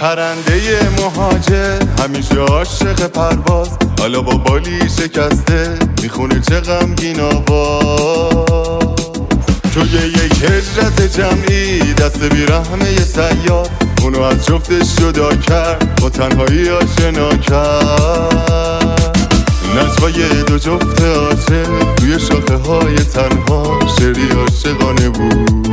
پرنده مهاجر همیشه عاشق پرواز، حالا با بالی شکسته میخونه چه غمگین آواز. توی یک هجرت جمعی دست بیرحمه یه صیاد، اونو از جفتش جدا کرد، با تنهایی آشنا کرد. نجوای دو جفت عاشق توی شاخه های تنها شعری عاشقانه بود.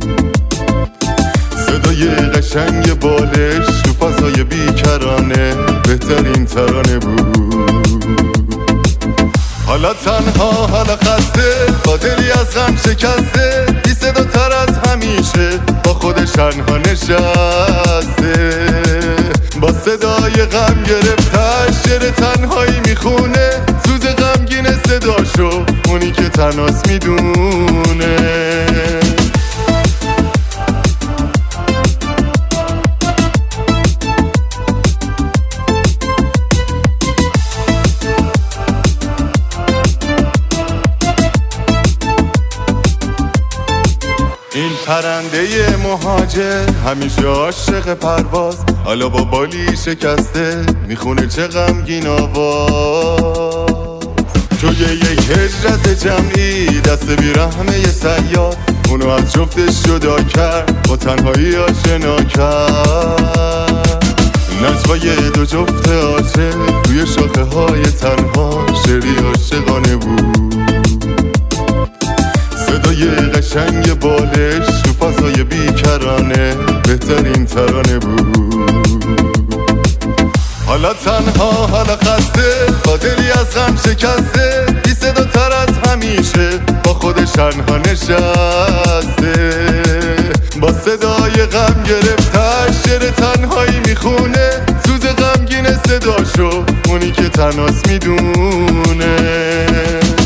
صدای قشنگ بالش تو فضای بیکرانه بهترین ترانه بود. حالا تنها، حالا خسته، با دلی از غم شکسته، بی صدا تر از همیشه با خودش تنها نشسته. با صدای غم گرفتش شعر تنهایی میخونه، سوز غمگین صداشو اونی که تنهاست میدونه. این پرنده مهاجر همیشه عاشق پرواز، حالا با بالی شکسته میخونه چه غمگین آواز. توی یک هجرت جمعی دست بیرحمه یه صیاد، اونو از جفتش جدا کرد، با تنهایی آشنا کرد. نجوای دو جفت عاشق توی شاخه های تنها شعری عاشقانه بود. صدای قشنگ بالش تو فضای بیکرانه بهترین ترانه بود. حالا تنها، حالا خسته، با دلی از غم شکسته، بی صدا تر از همیشه با خودش تنها نشسته. با صدای غم گرفتش شعر تنهایی میخونه، سوز غمگین صداشو اونی که تنهاست میدونه.